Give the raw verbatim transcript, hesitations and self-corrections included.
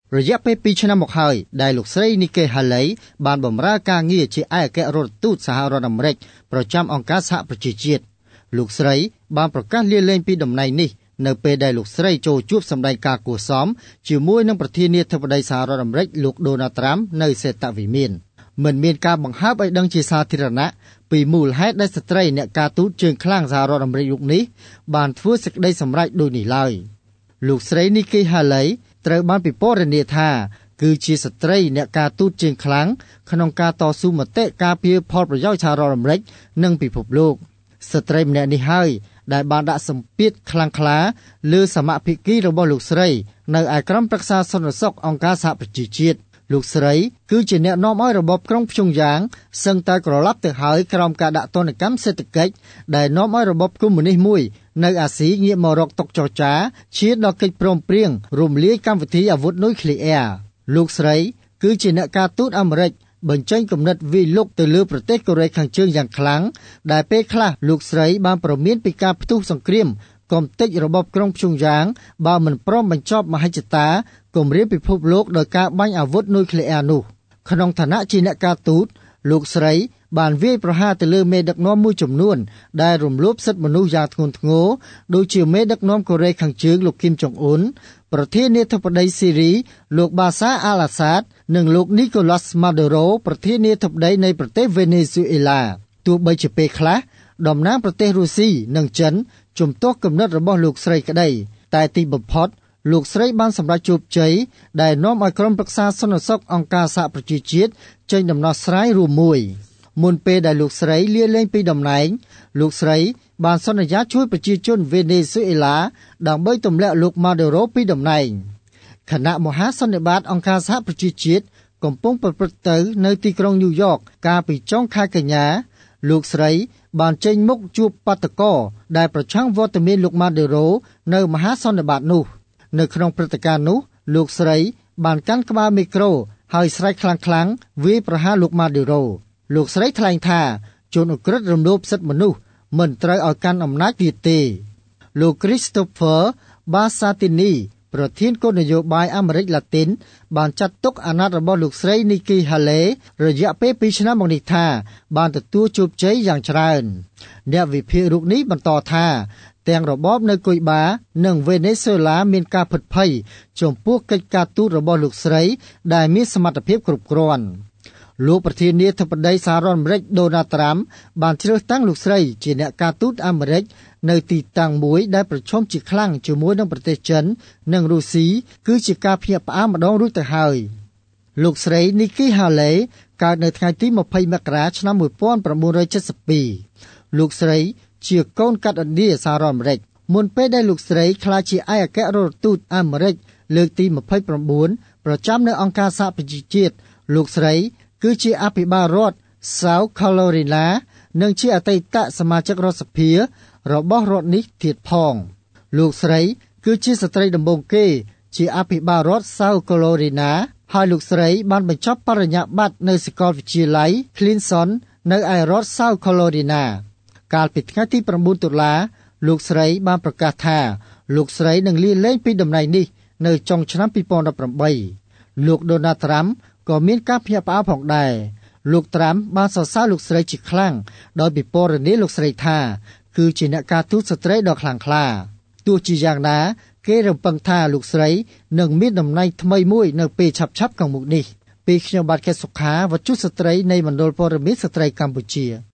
រយៈពេលពីរឆ្នាំមកហើយដែលលោកស្រី Nikki Haley បានបម្រើការងារជាឯកអគ្គរដ្ឋទូតសហរដ្ឋអាមេរិកប្រចាំអង្គការសហប្រជាជាតិលោកស្រីបានប្រកាសលាលែងពីតំណែងនេះនៅពេលដែលលោកស្រីចូលជួបសម្ដែងការគួរសមជាមួយនឹងប្រធានាធិបតីសហរដ្ឋអាមេរិកលោក Donald Trump នៅសេតវិមានមិនមានការបង្ហើបឲ្យដឹងជាសាធារណៈពីមូលហេតុដែលស្ត្រីអ្នកការទូតជើងខ្លាំងសហរដ្ឋអាមេរិករូបនេះបានធ្វើសេចក្តីសម្រេចដូចនេះឡើយលោកស្រី Nikki Haley ត្រូវបានពិពណ៌នាថាគឺជាស្ត្រីអ្នកការទូតជើងខ្លាំងក្នុងការតស៊ូមតិការពារផលប្រយោជន៍សហរដ្ឋអាមេរិកនិងពិភពលោកស្ត្រីម្នាក់នេះហើយដែលបានដាក់សម្ពាធខ្លាំងក្លាលើសមាភិកីរបស់លោកស្រីនៅឯក្រុមប្រឹក្សាសន្តិសុខអង្គការសហប្រជាជាតិលោកស្រីគឺជាអ្នកនាំឲ្យរបបក្រុងព្យុងយ៉ាងសឹងតែក្រឡាប់ទៅហើយក្រោមការដាក់ទណ្ឌកម្មសេដ្ឋកិច្ចដែលនាំឲ្យរបបកុម្មុយនីសមួយនៅអាស៊ីងាកមករកតុចរចាឈានដល់កិច្ចព្រមព្រៀងរំលាយកម្មវិធីអាវុធនុយក្លេអ៊ែរលោកស្រីគឺជាអ្នកការទូតអាមេរិកបញ្ចេញគំនិតវិលុកទៅលើប្រទេសកូរ៉េខាងជើងយ៉ាងខ្លាំងដែលពេលខ្លះលោកស្រីបានប្រមានពីការផ្ទុះសង្គ្រាមកុំតិចរបបក្រុងព្យុងយ៉ាងបើមិនព្រមបញ្ចប់មហិច្ឆតាគម្រាមពិភពលោកដោយការបាញ់អាវុធនុយក្លេអ៊ែរនោះក្នុងឋានៈជាអ្នកការទូតលោកស្រីបានវាយប្រហារទៅលើមេដឹកនាំមួយចំនួនដែលរំលោភសិទ្ធិមនុស្សយ៉ាងធ្ងន់ធ្ងរដូចជាមេដឹកនាំកូរ៉េខាងជើងលោកគីមចុងអ៊ុនប្រធានាធិបតីស៊ីរីលោកបាសាអាល់អាសាដនិងលោកនីកូឡាស់ម៉ាដូរ៉ូប្រធានាធិបតីនៃប្រទេសវេណេស៊ុយអេឡាទោះបីជាពេលខ្លះតំណាងប្រទេសរុស្ស៊ីនិងចិនជំទាស់គំនិតរបស់លោកស្រីក្តីតែទីបំផុតលោកស្រីបានសម្រេចជោគជ័យដែលនាំឲ្យក្រុមប្រឹក្សាសន្តិសុខអង្គការសហប្រជាជាតិចេញដំណោះស្រាយរួមមួយមុនពេលដែលលោកស្រីលាលែងពីតំណែងលោកស្រីបានសន្យាជួយប្រជាជនវេណេស៊ុយអេឡាដើម្បីទម្លាក់លោកម៉ាដូរ៉ូពីតំណែងគណៈមហាសន្និបាតអង្គការសហប្រជាជាតិកំពុងប្រព្រឹត្តទៅនៅទីក្រុងញូវយ៉កកាលពីចុងខែកញ្ញាលោកស្រីបានចេញមុខជួបបាតកោដែលប្រឆាំងវត្តមានលោកម៉ាដូរ៉ូនៅមហាសន្និបាតនោះនៅក្នុងព្រឹត្តិការណ៍នោះលោកស្រីបានកាន់ក្បាលមីក្រូហើយស្រែកខ្លាំងៗវាយប្រហារលោកម៉ាដូរ៉ូលោកស្រីថ្លែងថាជនអក្រិតរំលោភសិទ្ធិមនុស្សមិនត្រូវឲ្យកាន់អំណាចទៀតទេលោក Christopher Basatini ប្រធានគោលនយោបាយអាមេរិកឡាទីនបានចាត់ទុកអាណត្តិរបស់លោកស្រី Nikki Haley រយៈពេលពីរឆ្នាំមកនេះថាបានទទួលជោគជ័យយ៉ាងច្រើនអ្នកវិភាគរូបនេះបន្តថាទាំងរបបនៅគុយបានិងវេណេស៊ុយអេឡាមានការភិតភ័យចំពោះកិច្ចការទូតរបស់លោកស្រីដែលមានសមត្ថភាពគ្រប់គ្រាន់លោកប្រធានាធិបតីសហរដ្ឋអាមេរិក Donald Trump បានជ្រើសតាំងលោកស្រីជាអ្នកការទូតអាមេរិកនៅទីតាំងមួយដែលប្រឈមជាខ្លាំងជាមួយនឹងប្រទេសចិននិងរុស្ស៊ីគឺជាការភ្ញាក់ផ្អើលម្ដងរួចទៅហើយលោកស្រី Nikki Haley កើតនៅថ្ងៃទីម្ភៃមករាឆ្នាំmột nghìn chín trăm七十二លោកស្រីជាកូនកាត់ឥណ្ឌាសហរដ្ឋអាមេរិកមុនពេលដែលលោកស្រីក្លាយជាឯកអគ្គរដ្ឋទូតអាមេរិកលើកទីម្ភៃប្រាំបួនប្រចាំនៅអង្គការសហប្រជាជាតិលោកស្រីគឺជាអភិបាលរដ្ឋ South Carolina និងជាអតីតសមាជិករដ្ឋសភារបស់រដ្ឋនេះទៀតផងលោកស្រីគឺជាស្ត្រីដំបូងគេជាអភិបាលរដ្ឋ South Carolina ហើយលោកស្រីបានបញ្ចប់បរិញ្ញាបត្រនៅសាកលវិទ្យាល័យ Clemson នៅឯរដ្ឋ South Carolina កាលពីថ្ងៃទីប្រាំបួនតុលាលោកស្រីបានប្រកាសថាលោកស្រីនឹងលាលែងពីតំណែងនេះនៅចុងឆ្នាំពីរពាន់ដប់ប្រាំបីលោក Donald Trump ក៏មានការភ្ញាក់ផ្អើលផងដែរលោក Trump បានសរសើរលោកស្រីជាខ្លាំងដោយពិពណ៌នាលោកស្រីថាគឺជាអ្នកការទូតស្ត្រីដ៏ខ្លាំងក្លាទោះជាយ៉ាងណាគេរំពឹងថាលោកស្រីនឹងមានតំណែងថ្មីមួយនៅពេលឆាប់ៗខាងមុខនេះពេលខ្ញុំបាទកែសុខាវត្ថុស្ត្រីនៃមណ្ឌលព័ត៌មានស្ត្រីកម្ពុជា